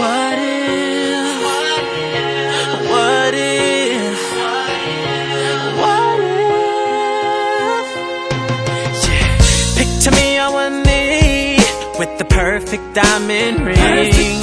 What if? What if? What if? Yeah. Picture me on one knee with the perfect diamond ring.